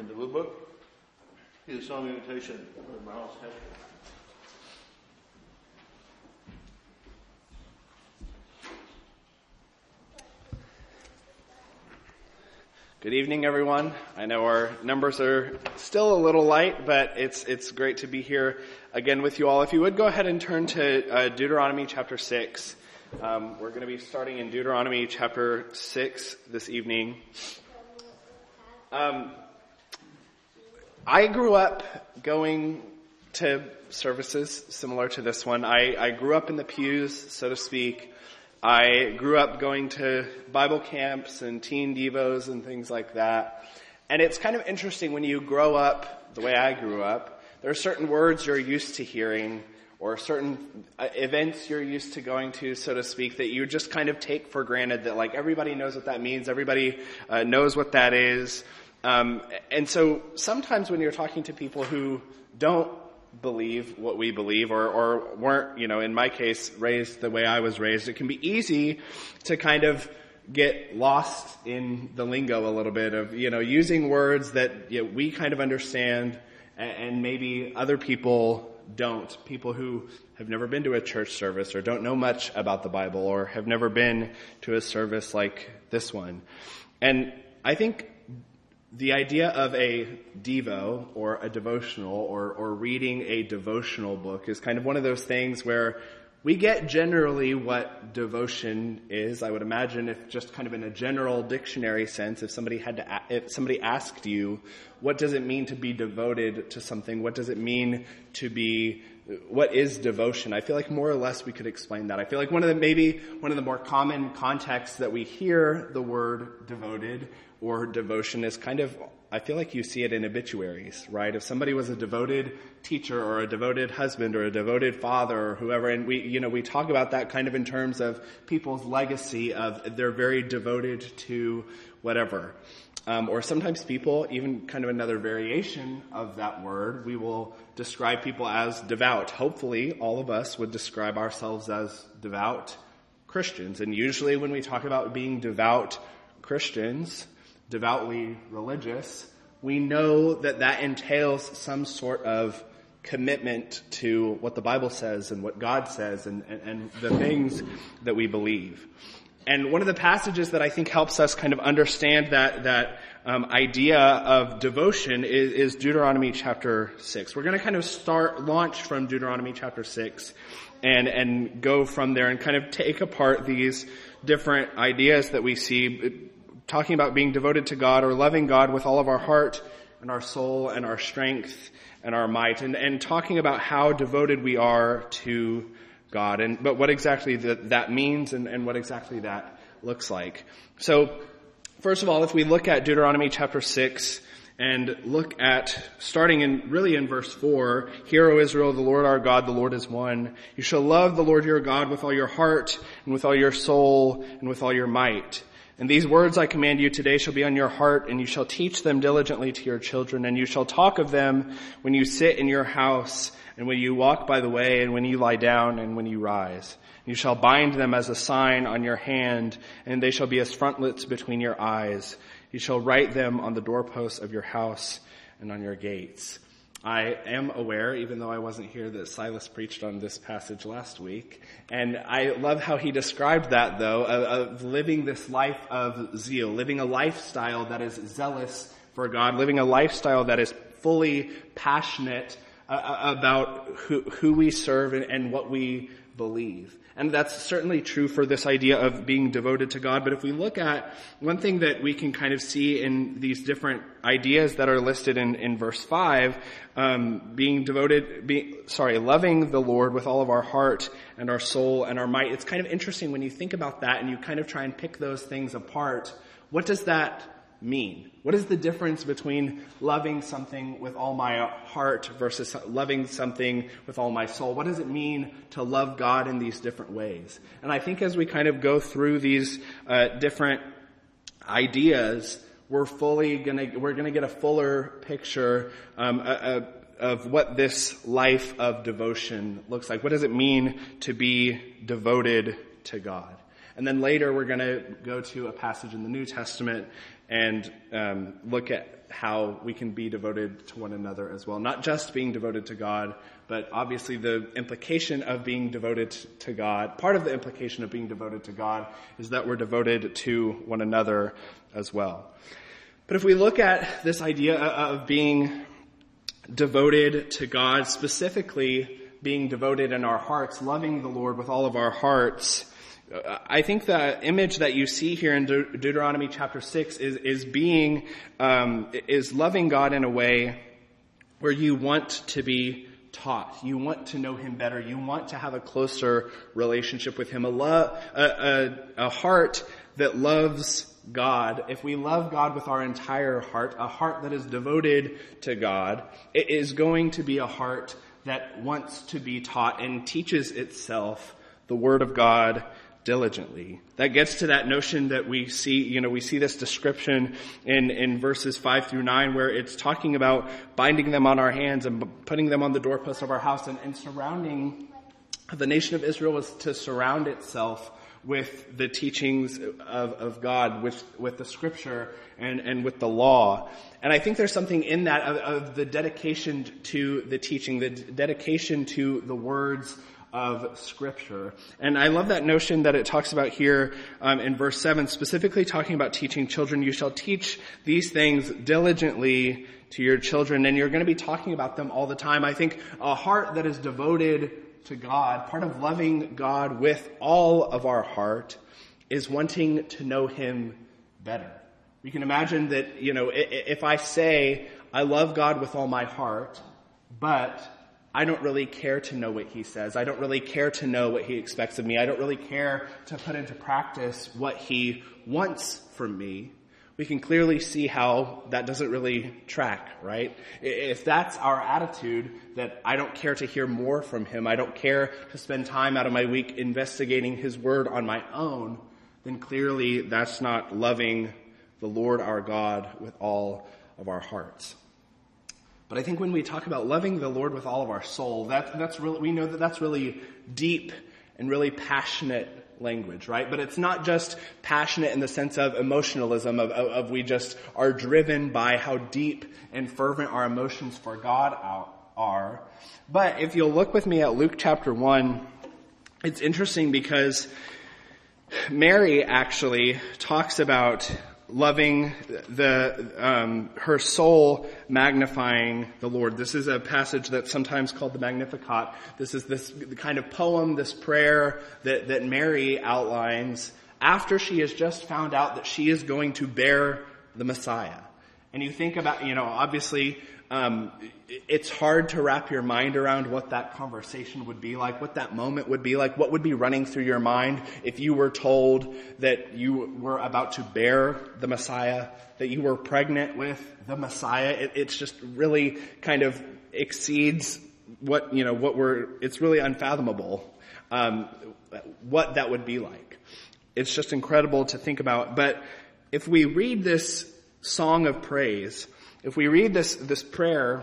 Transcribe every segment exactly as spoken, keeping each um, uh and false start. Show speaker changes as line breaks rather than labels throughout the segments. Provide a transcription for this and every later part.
the Blue Book. Hear the song invitation of Miles Hester.
Good evening, everyone. I know our numbers are still a little light, but it's it's great to be here again with you all. If you would go ahead and turn to uh, Deuteronomy chapter six. Um, we're going to be starting in Deuteronomy chapter six this evening. Um, I grew up going to services similar to this one. I, I grew up in the pews, so to speak. I grew up going to Bible camps and teen devos and things like that. And it's kind of interesting when you grow up the way I grew up. There are certain words you're used to hearing or certain events you're used to going to, so to speak, that you just kind of take for granted that like everybody knows what that means. Everybody uh, knows what that is. Um, and so sometimes when you're talking to people who don't believe what we believe or, or weren't, you know, in my case, raised the way I was raised, it can be easy to kind of get lost in the lingo a little bit of, you know, using words that you know, we kind of understand and, and maybe other people don't. People who have never been to a church service or don't know much about the Bible or have never been to a service like this one. And I think the idea of a devo or a devotional or, or reading a devotional book is kind of one of those things where we get generally what devotion is. I would imagine if just kind of in a general dictionary sense, if somebody had to, if somebody asked you, what does it mean to be devoted to something? What does it mean to be, what is devotion? I feel like more or less we could explain that. I feel like one of the, maybe one of the more common contexts that we hear the word devoted or devotion is kind of, I feel like you see it in obituaries, right? If somebody was a devoted teacher or a devoted husband or a devoted father or whoever, and we, you know, we talk about that kind of in terms of people's legacy of they're very devoted to whatever. Um, or sometimes people, even kind of another variation of that word, we will describe people as devout. Hopefully all of us would describe ourselves as devout Christians. And usually when we talk about being devout Christians, devoutly religious, we know that that entails some sort of commitment to what the Bible says and what God says and, and, and the things that we believe. And one of the passages that I think helps us kind of understand that that um, idea of devotion is, is Deuteronomy chapter six. We're going to kind of start, launch from Deuteronomy chapter six and, and go from there and kind of take apart these different ideas that we see talking about being devoted to God or loving God with all of our heart and our soul and our strength and our might, and, and talking about how devoted we are to God, and but what exactly that, that means and, and what exactly that looks like. So, first of all, if we look at Deuteronomy chapter six and look at, starting in, really in verse four, Hear, O Israel, the Lord our God, the Lord is one. You shall love the Lord your God with all your heart and with all your soul and with all your might. And these words I command you today shall be on your heart, and you shall teach them diligently to your children, and you shall talk of them when you sit in your house, and when you walk by the way, and when you lie down, and when you rise. You shall bind them as a sign on your hand, and they shall be as frontlets between your eyes. You shall write them on the doorposts of your house and on your gates. I am aware, even though I wasn't here, that Silas preached on this passage last week. And I love how he described that, though, of, of living this life of zeal, living a lifestyle that is zealous for God, living a lifestyle that is fully passionate uh, about who, who we serve and, and what we believe. And that's certainly true for this idea of being devoted to God. But if we look at one thing that we can kind of see in these different ideas that are listed in, in verse five, um, being devoted, being, sorry, loving the Lord with all of our heart and our soul and our might. It's kind of interesting when you think about that and you kind of try and pick those things apart. What does that mean? What is the difference between loving something with all my heart versus loving something with all my soul? What does it mean to love God in these different ways? And I think as we kind of go through these uh, different ideas, we're fully gonna we're gonna get a fuller picture um, uh, of what this life of devotion looks like. What does it mean to be devoted to God? And then later we're going to go to a passage in the New Testament and um, look at how we can be devoted to one another as well. Not just being devoted to God, but obviously the implication of being devoted to God, part of the implication of being devoted to God is that we're devoted to one another as well. But if we look at this idea of being devoted to God, specifically being devoted in our hearts, loving the Lord with all of our hearts, I think the image that you see here in De- Deuteronomy chapter six is, is being, um, is loving God in a way where you want to be taught. You want to know Him better. You want to have a closer relationship with Him. A, lo- a, a, a heart that loves God. If we love God with our entire heart, a heart that is devoted to God, it is going to be a heart that wants to be taught and teaches itself the Word of God diligently. That gets to that notion that we see, you know, we see this description in, in verses five through nine where it's talking about binding them on our hands and putting them on the doorposts of our house, and, and surrounding, the nation of Israel was to surround itself with the teachings of, of God, with, with the scripture and, and with the law. And I think there's something in that of, of the dedication to the teaching, the dedication to the words of Scripture. And I love that notion that it talks about here um, in verse seven, specifically talking about teaching children. You shall teach these things diligently to your children, and you're going to be talking about them all the time. I think a heart that is devoted to God, part of loving God with all of our heart, is wanting to know Him better. We can imagine that, you know, if I say, I love God with all my heart, but I don't really care to know what He says. I don't really care to know what He expects of me. I don't really care to put into practice what He wants from me. We can clearly see how that doesn't really track, right? If that's our attitude, that I don't care to hear more from Him, I don't care to spend time out of my week investigating His Word on my own, then clearly that's not loving the Lord our God with all of our hearts. But I think when we talk about loving the Lord with all of our soul, that, that's really, we know that that's really deep and really passionate language, right? But it's not just passionate in the sense of emotionalism, of, of, of we just are driven by how deep and fervent our emotions for God are. But if you'll look with me at Luke chapter one, it's interesting because Mary actually talks about loving the um, her soul magnifying the Lord. This is a passage that's sometimes called the Magnificat. This is this kind of poem, this prayer that, that Mary outlines after she has just found out that she is going to bear the Messiah. And you think about, you know, obviously um, it's hard to wrap your mind around what that conversation would be like, what that moment would be like, what would be running through your mind if you were told that you were about to bear the Messiah, that you were pregnant with the Messiah. It, it's just really kind of exceeds what, you know, what we're, it's really unfathomable um, what that would be like. It's just incredible to think about. But if we read this song of praise, if we read this, this prayer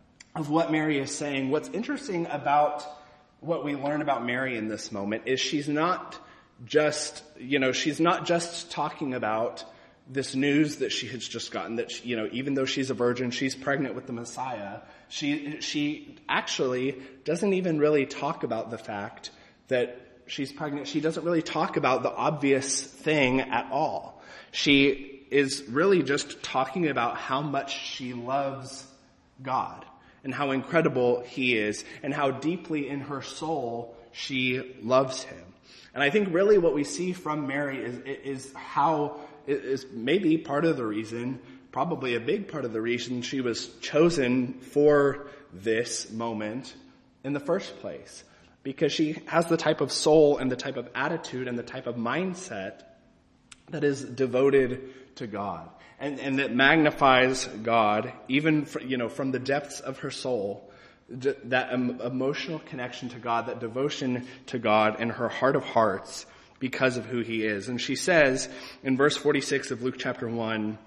of what Mary is saying, what's interesting about what we learn about Mary in this moment is she's not just, you know, she's not just talking about this news that she has just gotten, that, she, you know, even though she's a virgin, she's pregnant with the Messiah. She, she actually doesn't even really talk about the fact that she's pregnant. She doesn't really talk about the obvious thing at all. She is really just talking about how much she loves God and how incredible He is and how deeply in her soul she loves Him. And I think really what we see from Mary is, is how, is maybe part of the reason, probably a big part of the reason she was chosen for this moment in the first place. Because she has the type of soul and the type of attitude and the type of mindset that is devoted to God and, and that magnifies God, even for, you know, from the depths of her soul, that um, emotional connection to God, that devotion to God in her heart of hearts because of who He is. And she says in verse forty-six of Luke chapter one,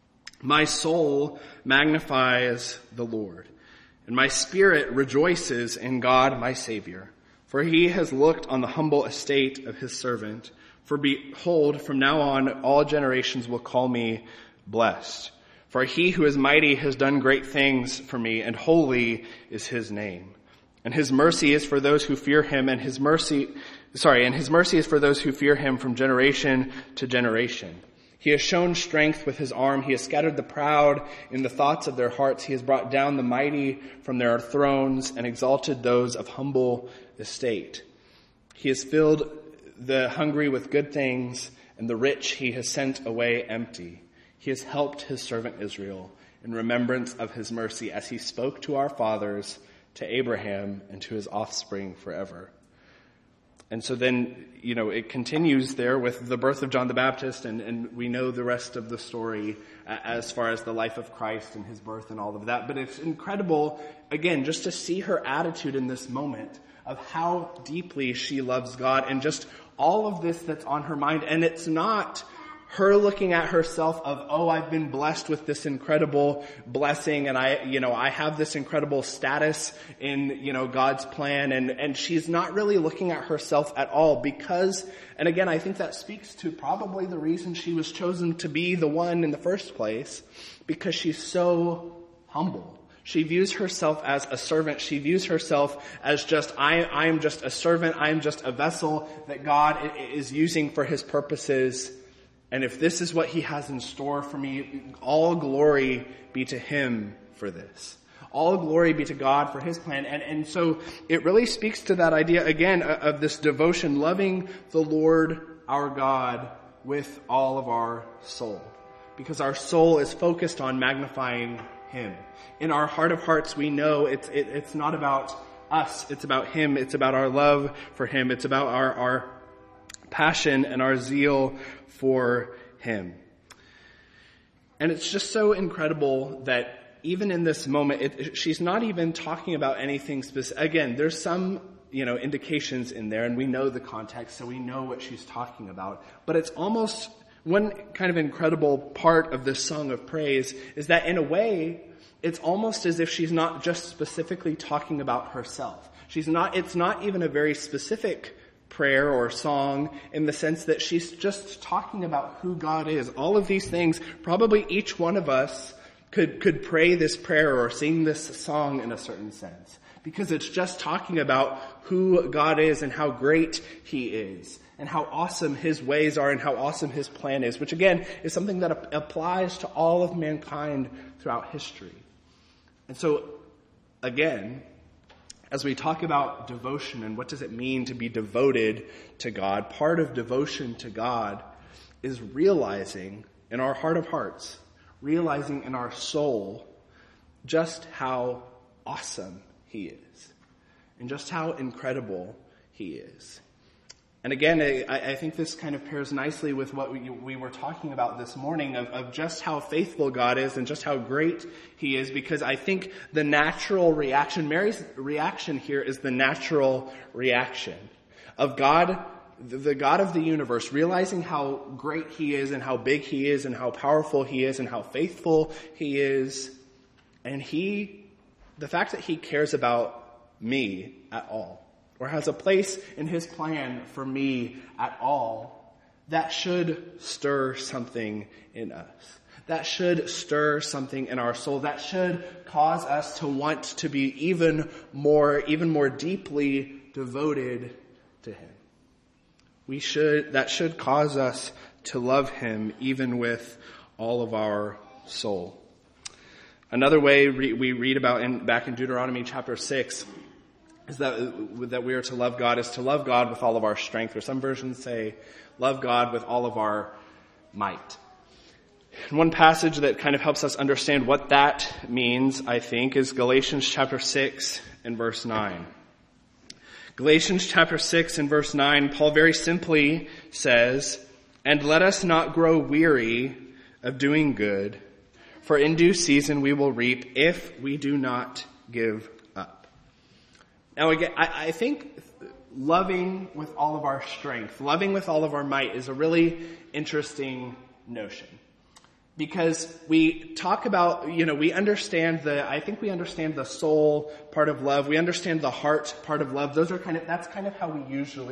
"My soul magnifies the Lord, and my spirit rejoices in God my Savior, for He has looked on the humble estate of His servant. For behold, from now on, all generations will call me blessed. For he who is mighty has done great things for me, and holy is his name. And his mercy is for those who fear him, and his mercy, sorry, and his mercy is for those who fear him from generation to generation. He has shown strength with his arm. He has scattered the proud in the thoughts of their hearts. He has brought down the mighty from their thrones and exalted those of humble estate. He has filled the hungry with good things, and the rich he has sent away empty. He has helped his servant Israel in remembrance of his mercy as he spoke to our fathers, to Abraham, and to his offspring forever. And so then, you know, it continues there with the birth of John the Baptist, and, and we know the rest of the story as far as the life of Christ and his birth and all of that. But it's incredible, again, just to see her attitude in this moment of how deeply she loves God and just all of this that's on her mind. And it's not her looking at herself of, oh, I've been blessed with this incredible blessing and I, you know, I have this incredible status in, you know, God's plan. And, and she's not really looking at herself at all because, and again, I think that speaks to probably the reason she was chosen to be the one in the first place, because she's so humble. She views herself as a servant. She views herself as just, I, I am just a servant. I am just a vessel that God is using for his purposes. And if this is what he has in store for me, all glory be to him for this. All glory be to God for his plan. And, and so it really speaks to that idea, again, of this devotion, loving the Lord our God with all of our soul. Because our soul is focused on magnifying him. In our heart of hearts, we know it's, it, it's not about us. It's about him. It's about our love for him. It's about our, our passion and our zeal for him. And it's just so incredible that even in this moment, it, she's not even talking about anything specific. Again, there's some, you know, indications in there, and we know the context, so we know what she's talking about. But it's almost one kind of incredible part of this song of praise is that in a way, it's almost as if she's not just specifically talking about herself. She's not, it's not even a very specific prayer or song in the sense that she's just talking about who God is. All of these things, probably each one of us could, could pray this prayer or sing this song in a certain sense. Because it's just talking about who God is and how great he is. And how awesome his ways are and how awesome his plan is. Which again, is something that applies to all of mankind throughout history. And so, again, as we talk about devotion and what does it mean to be devoted to God, part of devotion to God is realizing in our heart of hearts, realizing in our soul just how awesome he is and just how incredible he is. And again, I, I think this kind of pairs nicely with what we, we were talking about this morning of, of just how faithful God is and just how great he is, because I think the natural reaction, Mary's reaction here is the natural reaction of God, the God of the universe, realizing how great he is and how big he is and how powerful he is and how faithful he is. And he, the fact that he cares about me at all, or has a place in his plan for me at all, that should stir something in us. That should stir something in our soul. That should cause us to want to be even more, even more deeply devoted to him. We should, that should cause us to love him even with all of our soul. Another way we read about in, back in Deuteronomy chapter six, is that, that we are to love God is to love God with all of our strength. Or some versions say, love God with all of our might. And one passage that kind of helps us understand what that means, I think, is Galatians chapter six and verse nine. Galatians chapter six and verse nine, Paul very simply says, "And let us not grow weary of doing good, for in due season we will reap if we do not give up." Now again, I, I think loving with all of our strength, loving with all of our might is a really interesting notion. Because we talk about, you know, we understand the, I think we understand the soul part of love. We understand the heart part of love. Those are kind of, that's kind of how we usually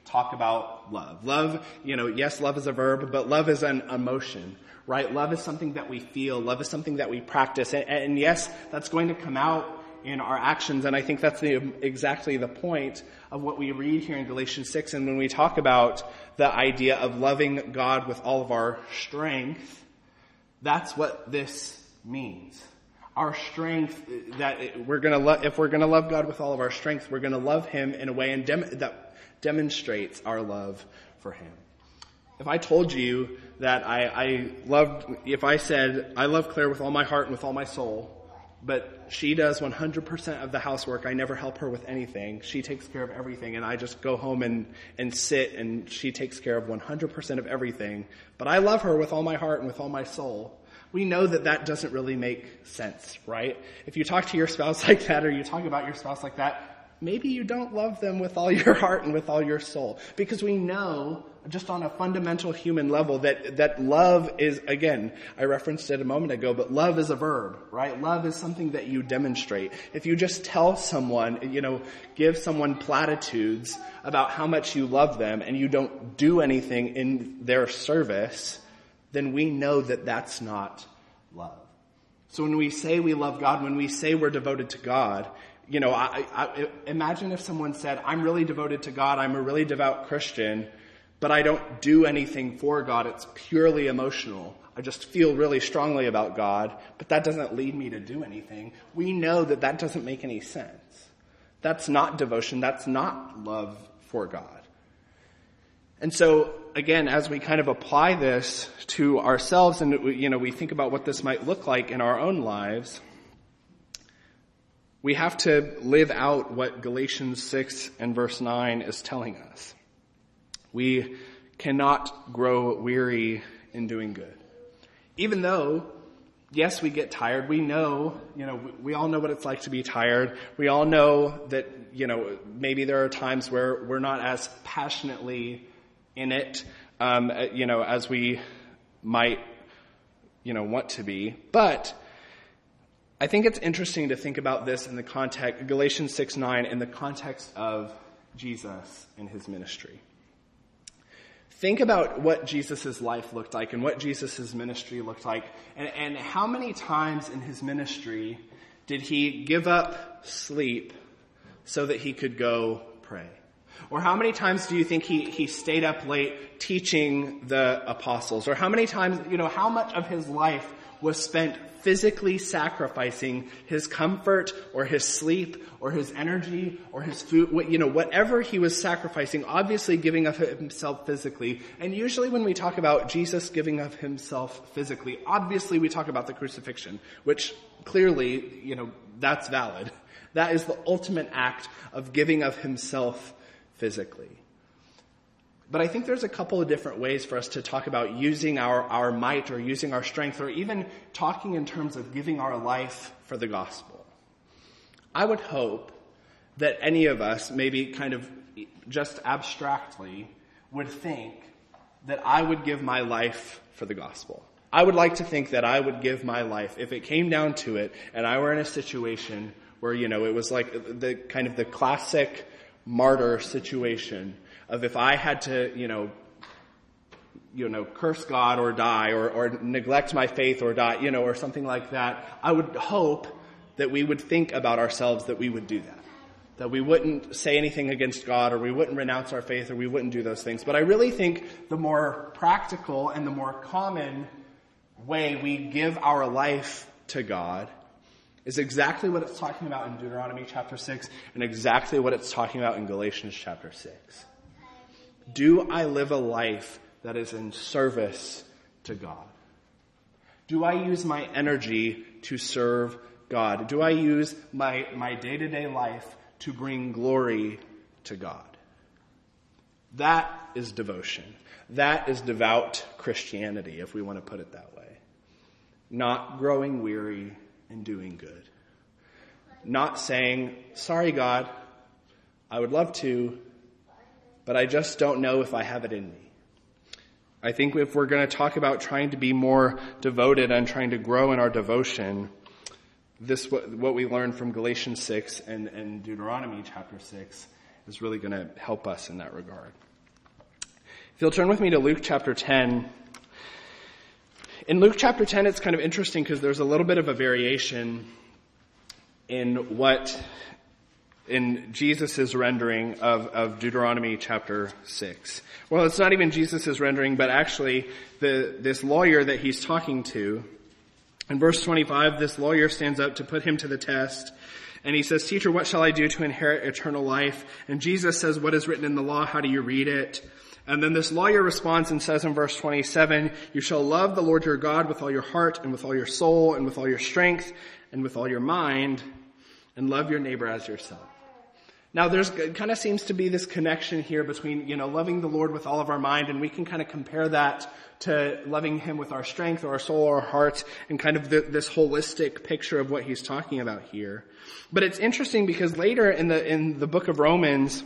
talk about love. Love, you know, yes, love is a verb, but love is an emotion, right? Love is something that we feel. Love is something that we practice. And, and yes, that's going to come out in our actions. And I think that's the, exactly the point of what we read here in Galatians six. And when we talk about the idea of loving God with all of our strength, that's what this means. Our strength, that we're going to love, if we're going to love God with all of our strength, we're going to love him in a way and dem- that demonstrates our love for him. If I told you that I, I loved, if I said, I love Claire with all my heart and with all my soul, but she does one hundred percent of the housework, I never help her with anything, she takes care of everything, and I just go home and, and sit and she takes care of one hundred percent of everything, but I love her with all my heart and with all my soul, we know that that doesn't really make sense, right? If you talk to your spouse like that, or you talk about your spouse like that, maybe you don't love them with all your heart and with all your soul. Because we know, just on a fundamental human level, that, that love is, again, I referenced it a moment ago, but love is a verb, right? Love is something that you demonstrate. If you just tell someone, you know, give someone platitudes about how much you love them and you don't do anything in their service, then we know that that's not love. So when we say we love God, when we say we're devoted to God, you know, I, I, imagine if someone said, I'm really devoted to God, I'm a really devout Christian, but I don't do anything for God, it's purely emotional. I just feel really strongly about God, but that doesn't lead me to do anything. We know that that doesn't make any sense. That's not devotion, that's not love for God. And so, again, as we kind of apply this to ourselves and, you know, we think about what this might look like in our own lives, we have to live out what Galatians six and verse nine is telling us. We cannot grow weary in doing good. Even though, yes, we get tired. We know, you know, we all know what it's like to be tired. We all know that, you know, maybe there are times where we're not as passionately in it, um, you know, as we might, you know, want to be. But I think it's interesting to think about this in the context, Galatians six nine, in the context of Jesus and his ministry. Think about what Jesus' life looked like and what Jesus' ministry looked like, and, and how many times in his ministry did he give up sleep so that he could go pray? Or how many times do you think he, he stayed up late teaching the apostles? Or how many times, you know, how much of his life was spent physically sacrificing his comfort or his sleep or his energy or his food, you know, whatever he was sacrificing, obviously giving of himself physically. And usually when we talk about Jesus giving of himself physically, obviously we talk about the crucifixion, which clearly, you know, that's valid. That is the ultimate act of giving of himself physically. But I think there's a couple of different ways for us to talk about using our, our might or using our strength, or even talking in terms of giving our life for the gospel. I would hope that any of us, maybe kind of just abstractly, would think that I would give my life for the gospel. I would like to think that I would give my life, if it came down to it, and I were in a situation where, you know, it was like the kind of the classic martyr situation of if I had to, you know, you know, curse God or die or, or neglect my faith or die, you know, or something like that, I would hope that we would think about ourselves that we would do that. That we wouldn't say anything against God, or we wouldn't renounce our faith, or we wouldn't do those things. But I really think the more practical and the more common way we give our life to God is exactly what it's talking about in Deuteronomy chapter six and exactly what it's talking about in Galatians chapter six. Do I live a life that is in service to God? Do I use my energy to serve God? Do I use my, my day-to-day life to bring glory to God? That is devotion. That is devout Christianity, if we want to put it that way. Not growing weary and doing good. Not saying, sorry God, I would love to, but I just don't know if I have it in me. I think if we're going to talk about trying to be more devoted and trying to grow in our devotion, this what we learned from Galatians six and, and Deuteronomy chapter six is really going to help us in that regard. If you'll turn with me to Luke chapter ten. In Luke chapter ten, it's kind of interesting because there's a little bit of a variation in what, in Jesus' rendering of, of Deuteronomy chapter six. Well, it's not even Jesus' rendering, but actually the, this lawyer that he's talking to, in verse twenty-five, this lawyer stands up to put him to the test. And he says, "Teacher, what shall I do to inherit eternal life?" And Jesus says, "What is written in the law? How do you read it?" And then this lawyer responds and says in verse twenty-seven, "You shall love the Lord your God with all your heart and with all your soul and with all your strength and with all your mind, and love your neighbor as yourself." Now there's, it kind of seems to be this connection here between, you know, loving the Lord with all of our mind, and we can kind of compare that to loving him with our strength or our soul or our heart, and kind of the, this holistic picture of what he's talking about here. But it's interesting because later in the, in the book of Romans,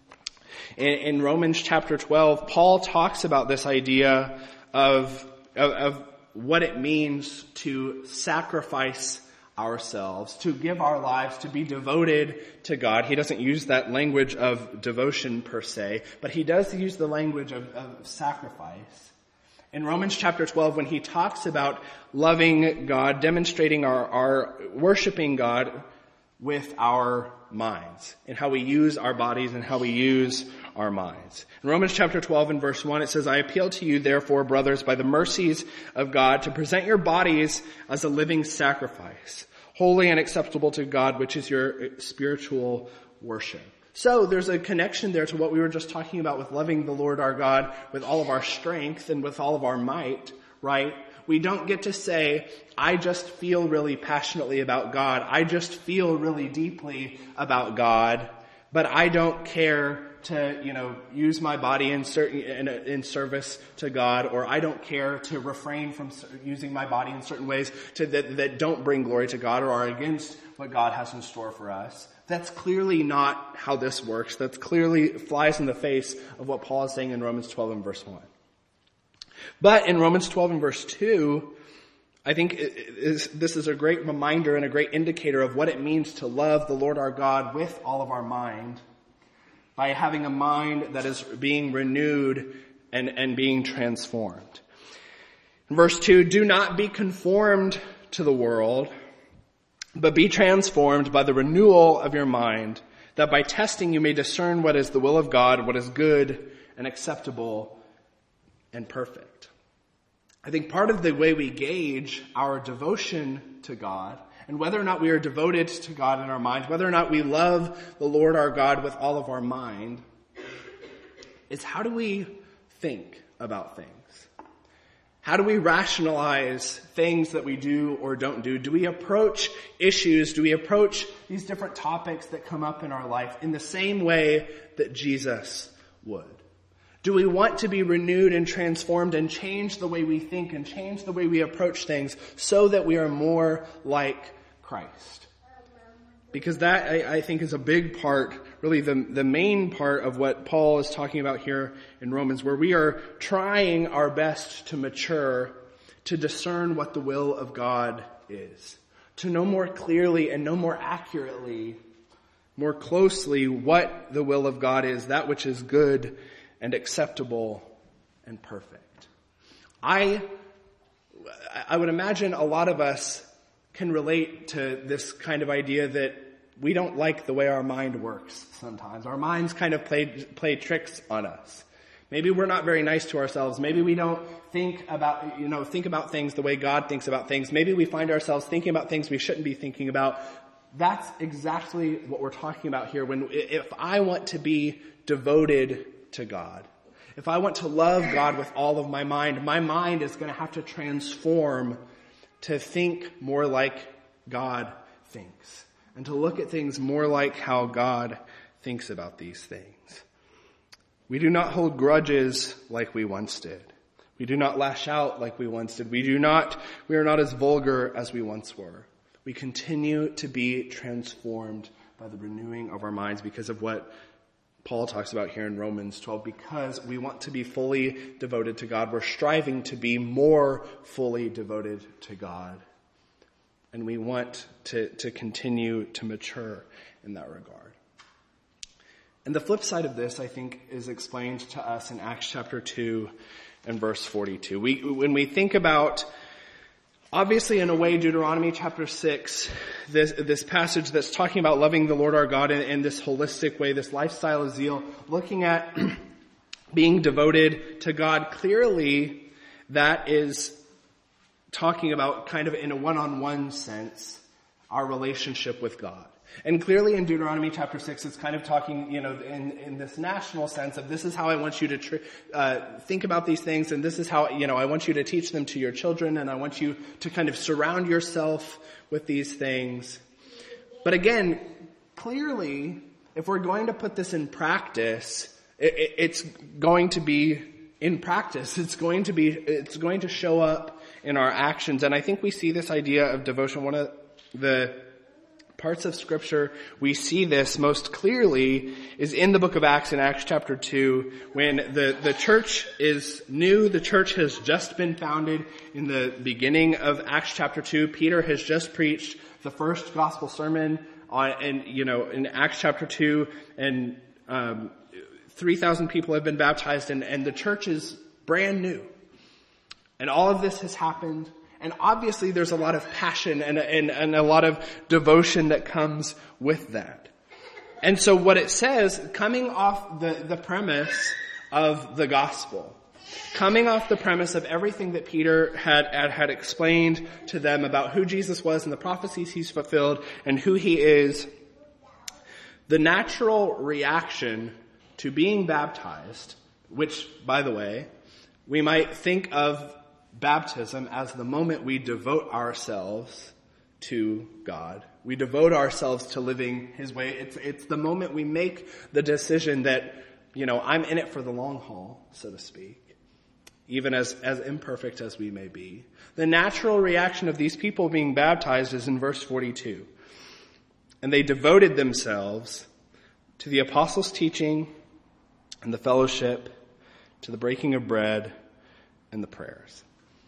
In, in Romans chapter twelve, Paul talks about this idea of, of, of what it means to sacrifice ourselves, to give our lives, to be devoted to God. He doesn't use that language of devotion per se, but he does use the language of, of sacrifice. In Romans chapter twelve, when he talks about loving God, demonstrating our, our worshiping God with our minds, and how we use our bodies and how we use our minds. In Romans chapter twelve and verse one, it says, "I appeal to you, therefore, brothers, by the mercies of God, to present your bodies as a living sacrifice, holy and acceptable to God, which is your spiritual worship." So there's a connection there to what we were just talking about with loving the Lord our God with all of our strength and with all of our might, right? We don't get to say, "I just feel really passionately about God. I just feel really deeply about God, but I don't care to, you know, use my body in certain, in, in service to God, or I don't care to refrain from using my body in certain ways to, that, that don't bring glory to God or are against what God has in store for us." That's clearly not how this works. That's clearly flies in the face of what Paul is saying in Romans twelve and verse one. But in Romans twelve and verse two, I think it is, this is a great reminder and a great indicator of what it means to love the Lord our God with all of our mind, by having a mind that is being renewed and, and being transformed. In verse two, "Do not be conformed to the world, but be transformed by the renewal of your mind, that by testing you may discern what is the will of God, what is good and acceptable and perfect." I think part of the way we gauge our devotion to God, and whether or not we are devoted to God in our minds, whether or not we love the Lord our God with all of our mind, is how do we think about things? How do we rationalize things that we do or don't do? Do we approach issues, do we approach these different topics that come up in our life in the same way that Jesus would? Do we want to be renewed and transformed and change the way we think and change the way we approach things so that we are more like Christ? Because that, I, I think, is a big part, really the, the main part of what Paul is talking about here in Romans, where we are trying our best to mature, to discern what the will of God is, to know more clearly and know more accurately, more closely what the will of God is, that which is good and acceptable and perfect. I, I would imagine a lot of us can relate to this kind of idea that we don't like the way our mind works sometimes. Our minds kind of play, play tricks on us. Maybe we're not very nice to ourselves. Maybe we don't think about, you know, think about things the way God thinks about things. Maybe we find ourselves thinking about things we shouldn't be thinking about. That's exactly what we're talking about here. When, if I want to be devoted to God, if I want to love God with all of my mind, my mind is going to have to transform to think more like God thinks, and to look at things more like how God thinks about these things. We do not hold grudges like we once did. We do not lash out like we once did. We do not, we are not as vulgar as we once were. We continue to be transformed by the renewing of our minds because of what Paul talks about here in Romans twelve, because we want to be fully devoted to God. We're striving to be more fully devoted to God. And we want to, to continue to mature in that regard. And the flip side of this, I think, is explained to us in Acts chapter two and verse forty-two. We, when we think about, obviously in a way, Deuteronomy chapter six, this, this passage that's talking about loving the Lord our God in, in this holistic way, this lifestyle of zeal, looking at being devoted to God, clearly that is talking about kind of in a one-on-one sense, our relationship with God. And clearly in Deuteronomy chapter six, it's kind of talking, you know, in, in this national sense of this is how I want you to tr- uh, think about these things, and this is how, you know, I want you to teach them to your children, and I want you to kind of surround yourself with these things. But again, clearly, if we're going to put this in practice, it, it, it's going to be in practice. It's going to be, it's going to show up in our actions. And I think we see this idea of devotion. One of the parts of Scripture we see this most clearly is in the book of Acts, in Acts chapter two, when the, the church is new. The church has just been founded in the beginning of Acts chapter two. Peter has just preached the first gospel sermon on, and, you know, in Acts chapter two, and, um, three thousand people have been baptized, and, and the church is brand new. And all of this has happened. And obviously there's a lot of passion and, and, and a lot of devotion that comes with that. And so what it says, coming off the, the premise of the gospel, coming off the premise of everything that Peter had, had, had explained to them about who Jesus was and the prophecies he's fulfilled and who he is, the natural reaction to being baptized, which, by the way, we might think of baptism as the moment we devote ourselves to God. We devote ourselves to living His way. It's, it's the moment we make the decision that, you know, I'm in it for the long haul, so to speak, even as, as imperfect as we may be. The natural reaction of these people being baptized is in verse forty-two. And they devoted themselves to the apostles' teaching and the fellowship, to the breaking of bread and the prayers.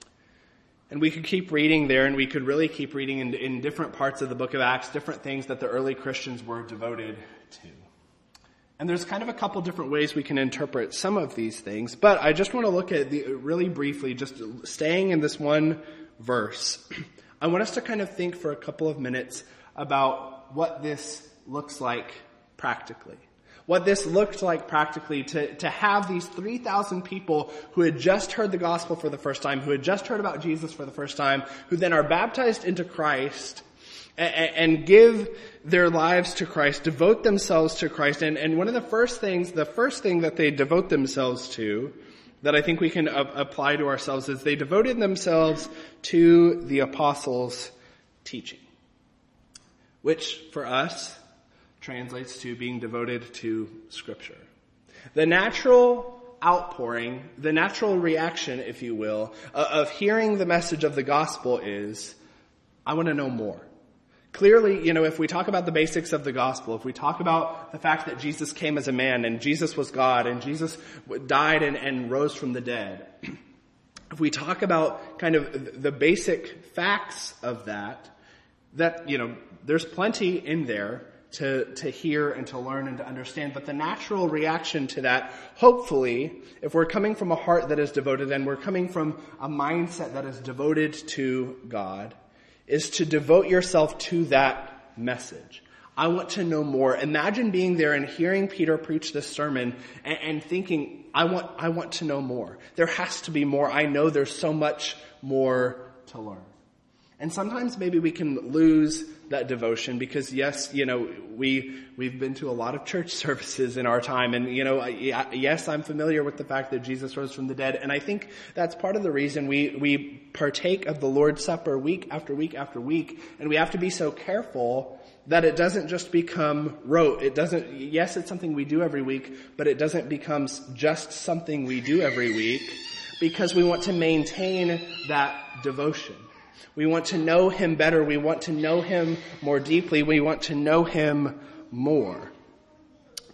And we could keep reading there, and we could really keep reading in, in different parts of the book of Acts, different things that the early Christians were devoted to. And there's kind of a couple different ways we can interpret some of these things, but I just want to look at the, really briefly, just staying in this one verse. I want us to kind of think for a couple of minutes about what this looks like practically. What this looked like practically to, to have these three thousand people who had just heard the gospel for the first time, who had just heard about Jesus for the first time, who then are baptized into Christ and, and give their lives to Christ, devote themselves to Christ. And, and one of the first things, the first thing that they devote themselves to, that I think we can uh, apply to ourselves, is they devoted themselves to the apostles' teaching, which for us translates to being devoted to Scripture. The natural outpouring, the natural reaction, if you will, of hearing the message of the gospel is, I want to know more. Clearly, you know, if we talk about the basics of the gospel, if we talk about the fact that Jesus came as a man and Jesus was God and Jesus died and, and rose from the dead, if we talk about kind of the basic facts of that, that, you know, there's plenty in there to, to hear and to learn and to understand. But the natural reaction to that, hopefully, if we're coming from a heart that is devoted and we're coming from a mindset that is devoted to God, is to devote yourself to that message. I want to know more. Imagine being there and hearing Peter preach this sermon and, and thinking, I want, I want to know more. There has to be more. I know there's so much more to learn. And sometimes maybe we can lose that devotion because, yes, you know, we, we've been to a lot of church services in our time. And, you know, yes, I'm familiar with the fact that Jesus rose from the dead. And I think that's part of the reason we, we partake of the Lord's Supper week after week after week. And we have to be so careful that it doesn't just become rote. It doesn't, yes, it's something we do every week, but it doesn't become just something we do every week because we want to maintain that devotion. We want to know Him better. We want to know Him more deeply. We want to know Him more.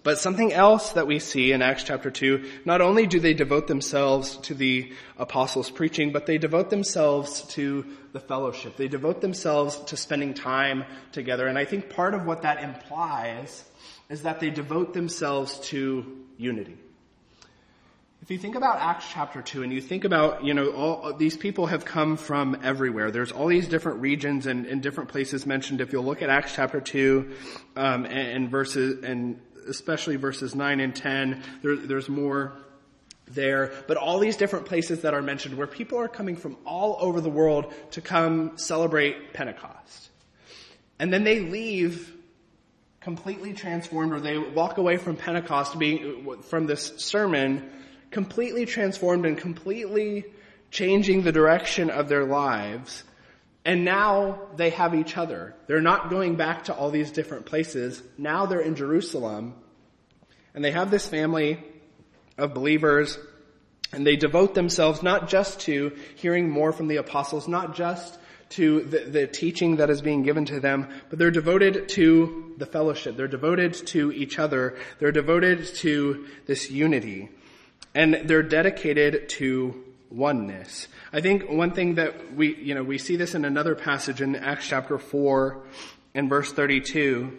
But something else that we see in Acts chapter two, not only do they devote themselves to the apostles' preaching, but they devote themselves to the fellowship. They devote themselves to spending time together. And I think part of what that implies is that they devote themselves to unity. If you think about Acts chapter two and you think about, you know, all these people have come from everywhere. There's all these different regions and, and different places mentioned. If you'll look at Acts chapter two, um, and, and verses, and especially verses nine and ten, there, there's more there. But all these different places that are mentioned where people are coming from all over the world to come celebrate Pentecost. And then they leave completely transformed, or they walk away from Pentecost being, from this sermon, completely transformed and completely changing the direction of their lives. And now they have each other. They're not going back to all these different places. Now they're in Jerusalem. And they have this family of believers. And they devote themselves not just to hearing more from the apostles, not just to the, the teaching that is being given to them, but they're devoted to the fellowship. They're devoted to each other. They're devoted to this unity. And they're dedicated to oneness. I think one thing that we, you know, we see this in another passage in Acts chapter four and verse thirty-two.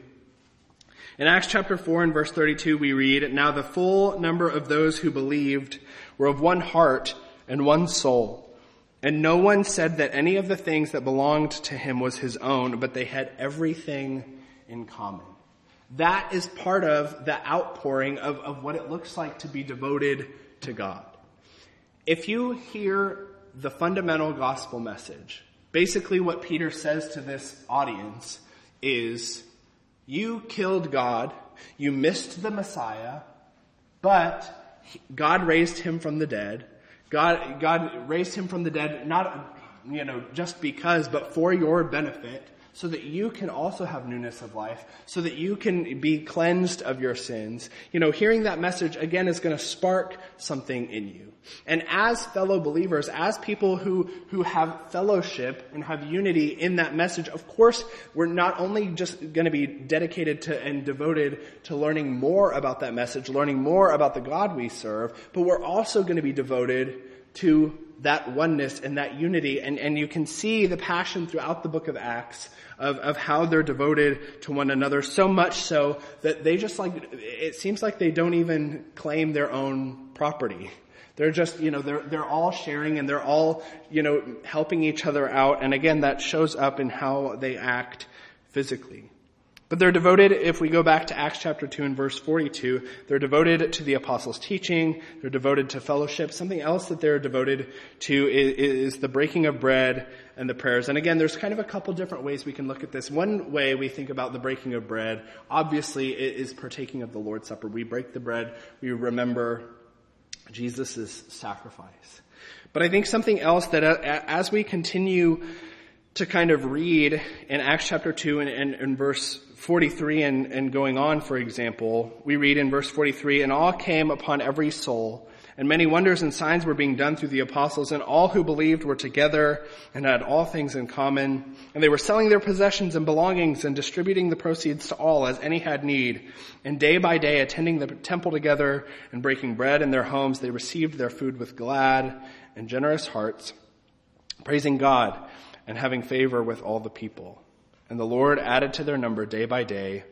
In Acts chapter four and verse thirty-two we read, "Now the full number of those who believed were of one heart and one soul. And no one said that any of the things that belonged to him was his own, but they had everything in common." That is part of the outpouring of, of what it looks like to be devoted to God. If you hear the fundamental gospel message, basically what Peter says to this audience is, you killed God, you missed the Messiah, but God raised him from the dead. God, God raised him from the dead, not, you know, just because, but for your benefit, so that you can also have newness of life, so that you can be cleansed of your sins. You know, hearing that message again is going to spark something in you. And as fellow believers, as people who, who have fellowship and have unity in that message, of course, we're not only just going to be dedicated to and devoted to learning more about that message, learning more about the God we serve, but we're also going to be devoted to that oneness and that unity. And, and you can see the passion throughout the book of Acts of, of how they're devoted to one another, so much so that they just like, it seems like they don't even claim their own property. They're just, you know, they're, they're all sharing and they're all, you know, helping each other out. And again, that shows up in how they act physically. But they're devoted, if we go back to Acts chapter two and verse forty-two, they're devoted to the apostles' teaching, they're devoted to fellowship. Something else that they're devoted to is, is the breaking of bread and the prayers. And again, there's kind of a couple different ways we can look at this. One way we think about the breaking of bread, obviously, is partaking of the Lord's Supper. We break the bread, we remember Jesus' sacrifice. But I think something else that as we continue to kind of read in Acts chapter two and, and, and verse forty-three and, and going on, for example, we read in verse forty-three, "And all came upon every soul, and many wonders and signs were being done through the apostles, and all who believed were together and had all things in common. And they were selling their possessions and belongings and distributing the proceeds to all as any had need. And day by day, attending the temple together and breaking bread in their homes, they received their food with glad and generous hearts, praising God and having favor with all the people. And the Lord added to their number day by day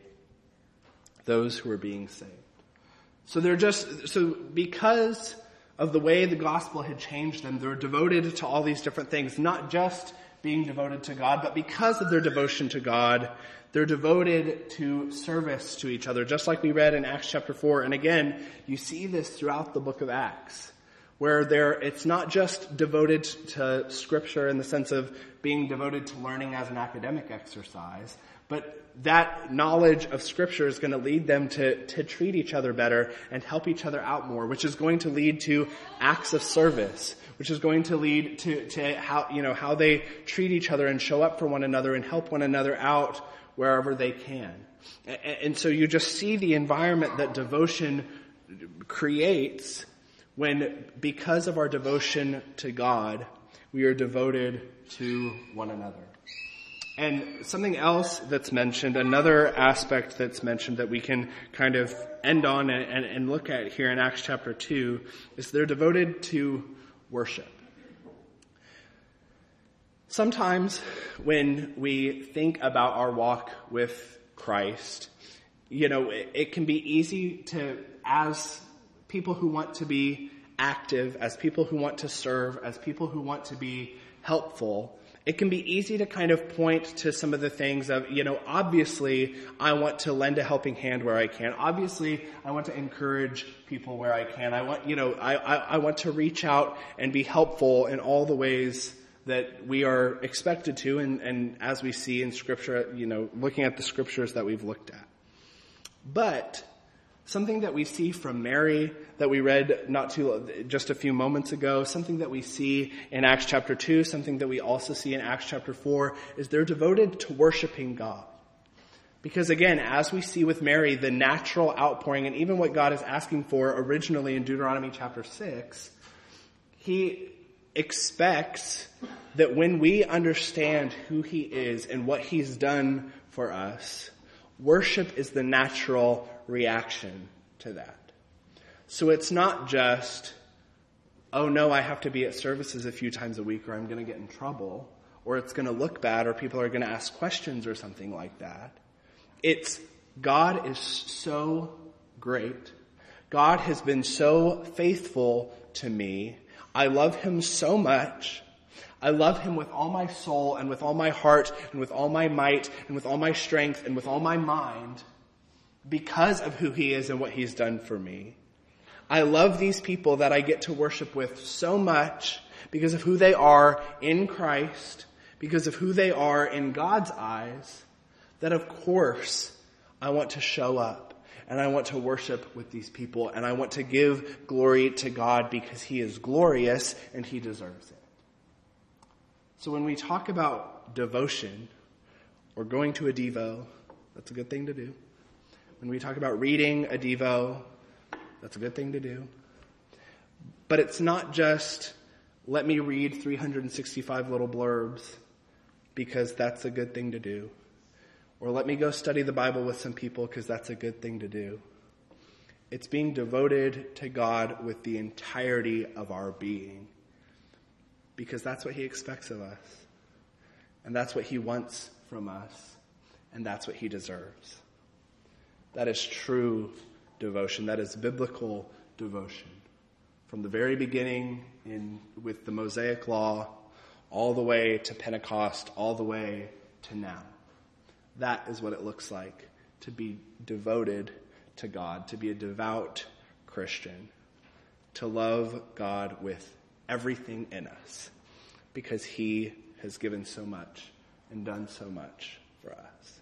those who were being saved." So they're just, so because of the way the gospel had changed them, they're devoted to all these different things, not just being devoted to God, but because of their devotion to God, they're devoted to service to each other, just like we read in Acts chapter four. And again, you see this throughout the book of Acts, where there, it's not just devoted to Scripture in the sense of being devoted to learning as an academic exercise, but that knowledge of Scripture is going to lead them to, to treat each other better and help each other out more, which is going to lead to acts of service, which is going to lead to, to how, you know, how they treat each other and show up for one another and help one another out wherever they can. And, and so you just see the environment that devotion creates when, because of our devotion to God, we are devoted to one another. And something else that's mentioned, another aspect that's mentioned that we can kind of end on and, and, and look at here in Acts chapter two is they're devoted to worship. Sometimes when we think about our walk with Christ, you know, it, it can be easy to, as people who want to be active, as people who want to serve, as people who want to be helpful, it can be easy to kind of point to some of the things of, you know, obviously I want to lend a helping hand where I can. Obviously I want to encourage people where I can. I want, you know, I, I, I want to reach out and be helpful in all the ways that we are expected to, and, and as we see in Scripture, you know, looking at the Scriptures that we've looked at. But something that we see from Mary that we read not too, just a few moments ago, something that we see in Acts chapter two, something that we also see in Acts chapter four, is they're devoted to worshiping God. Because again, as we see with Mary, the natural outpouring, and even what God is asking for originally in Deuteronomy chapter six, he expects that when we understand who he is and what he's done for us, worship is the natural reaction to that. So it's not just, oh no, I have to be at services a few times a week or I'm going to get in trouble, or it's going to look bad, or people are going to ask questions or something like that. It's, God is so great. God has been so faithful to me. I love him so much. I love him with all my soul and with all my heart and with all my might and with all my strength and with all my mind because of who he is and what he's done for me. I love these people that I get to worship with so much because of who they are in Christ, because of who they are in God's eyes, that of course I want to show up. And I want to worship with these people, and I want to give glory to God because he is glorious and he deserves it. So when we talk about devotion or going to a Devo, that's a good thing to do. When we talk about reading a Devo, that's a good thing to do. But it's not just, let me read three hundred sixty-five little blurbs because that's a good thing to do. Or let me go study the Bible with some people because that's a good thing to do. It's being devoted to God with the entirety of our being. Because that's what he expects of us. And that's what he wants from us. And that's what he deserves. That is true devotion. That is biblical devotion. From the very beginning in with the Mosaic Law, all the way to Pentecost, all the way to now. That is what it looks like to be devoted to God, to be a devout Christian, to love God with everything in us, because he has given so much and done so much for us.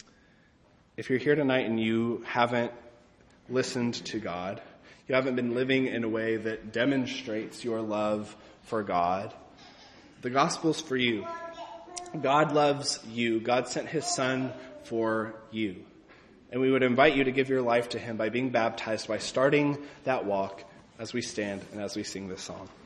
If you're here tonight and you haven't listened to God, you haven't been living in a way that demonstrates your love for God, the gospel's for you. God loves you. God sent his son for you. And we would invite you to give your life to him by being baptized, by starting that walk as we stand and as we sing this song.